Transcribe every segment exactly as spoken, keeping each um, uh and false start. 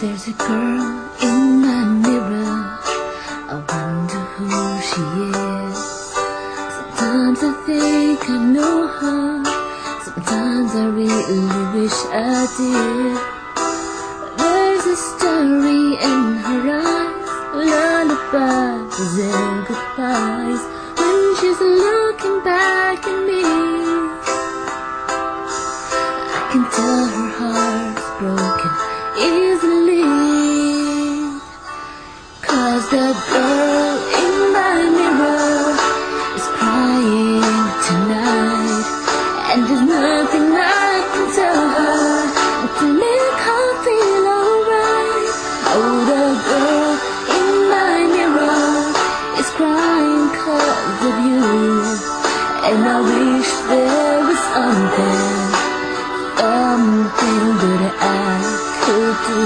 There's a girl in my mirror, I wonder who she is. Sometimes I think I know her, sometimes I really wish I did. There's a story in her eyes, lullabies and goodbyes, when she's looking back at me. I can tell her heart's broken easily, 'cause the girl in my mirror is crying tonight, and there's nothing I can tell her to make her feel alright. Oh, the girl in my mirror is crying 'cause of you, and I wish there was something, something good I could do.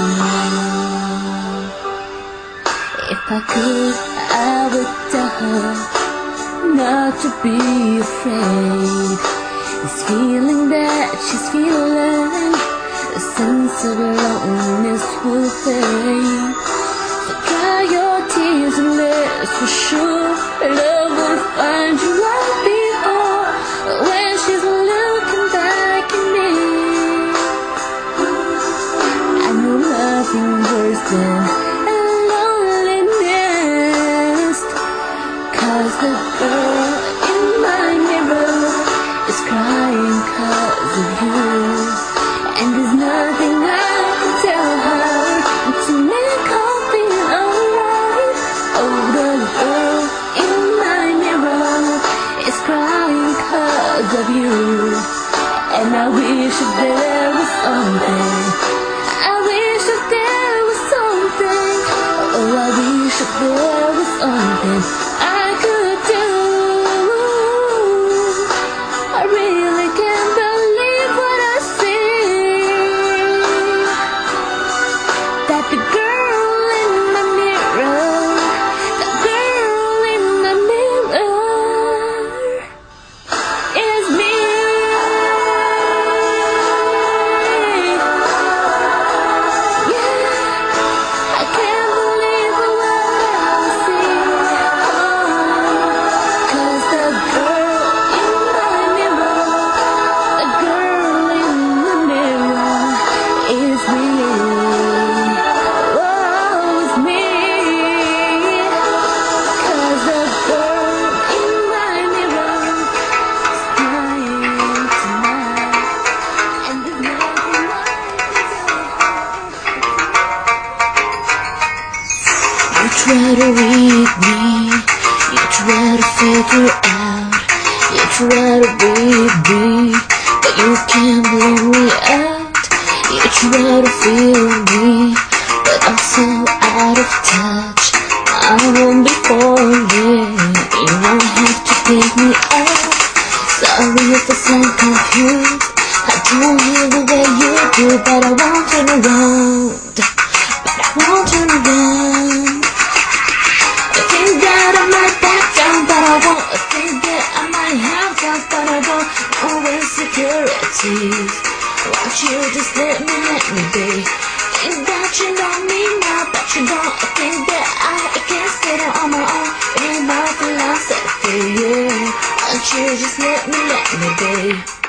If I could, I would tell her not to be afraid. This feeling that she's feeling, the sense of loneliness will fade. So dry your tears and rest for sure, love will find you right before, when she's looking back at me. I know nothing worse than loneliness, 'cause the girl in my mirror is crying 'cause of you, and there's nothing I can tell her to make her feel alright. Oh, the girl in my mirror is crying 'cause of you, and I wish that there was something, I wish that there was something, oh, I wish that there was something I could do. I really can't believe what I see, that the girl in my mirror, the girl in my mirror is me. Yeah, I can't believe what I see. Oh, 'cause the girl in my mirror, the girl in the mirror is me. Oh, it's me. 'Cause the girl in my mirror is crying tonight, and there's nothing I can tell her. You try to read me, you try to figure out, you try to read me, but you can't blow me out. You try to feel me, but I'm so out of touch. I won't be falling, you won't have to pick me up. Sorry if I sound confused, I don't hear the way you do, but I won't turn around, but I won't turn around. I think that I might back down, but I won't. I think that I might have doubts, but I don't. No insecurities, won't you just let me, let me be? Think that you know me now, but you don't. I think that I, I can't sit it on my own, in my philosophy, yeah. Won't you just let me, let me be?